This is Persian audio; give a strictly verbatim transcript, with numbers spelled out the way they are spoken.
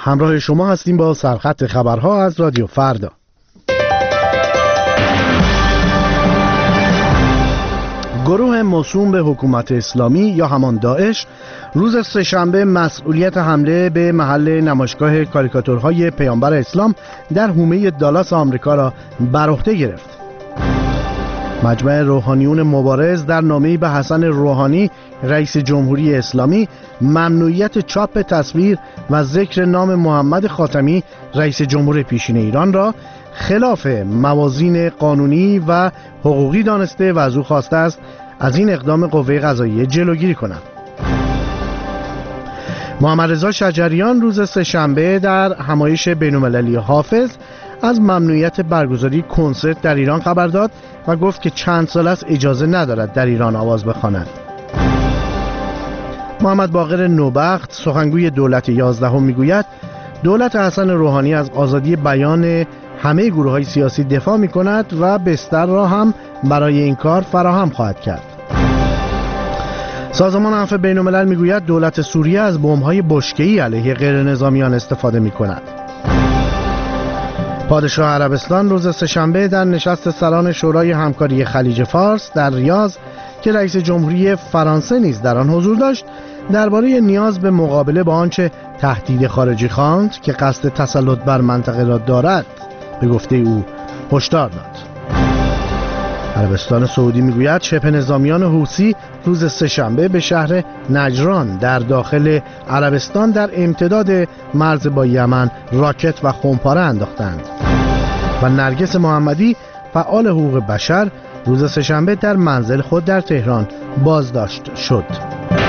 همراه شما هستیم با سرخط خبرها از رادیو فردا. گروه موسوم به حکومت اسلامی یا همان داعش روز سه‌شنبه مسئولیت حمله به محل نمایشگاه کاریکاتورهای پیامبر اسلام در حومه دالاس آمریکا را بر عهده گرفت. مجمع روحانیون مبارز در نامه‌ای به حسن روحانی رئیس جمهوری اسلامی ممنوعیت چاپ تصویر و ذکر نام محمد خاتمی رئیس جمهور پیشین ایران را خلاف موازین قانونی و حقوقی دانسته و از او خواسته است از این اقدام قوه قضاییه جلوگیری کند. محمد رضا شجریان روز سه‌شنبه در همایش بین‌المللی حافظ از ممنوعیت برگزاری کنسرت در ایران خبر داد و گفت که چند سال است اجازه ندارد در ایران آواز بخواند. محمد باقر نوبخت سخنگوی دولت یازدهم میگوید دولت حسن روحانی از آزادی بیان همه گروه‌های سیاسی دفاع می‌کند و بستر را هم برای این کار فراهم خواهد کرد. سازمان عفو بین‌الملل میگوید دولت سوریه از بمب‌های بشکه‌ای علیه غیرنظامیان استفاده می‌کند. پادشاه عربستان روز سه‌شنبه در نشست سران شورای همکاری خلیج فارس در ریاض که رئیس جمهوری فرانسه نیز در آن حضور داشت درباره نیاز به مقابله با آنچه تهدید خارجی خواند که قصد تسلط بر منطقه را دارد به گفته او هشدار داد. عربستان سعودی میگوید شبه نظامیان حوثی روز سه‌شنبه به شهر نجران در داخل عربستان در امتداد مرز با یمن راکت و خمپاره انداختند. و نرگس محمدی فعال حقوق بشر روز سه‌شنبه در منزل خود در تهران بازداشت شد.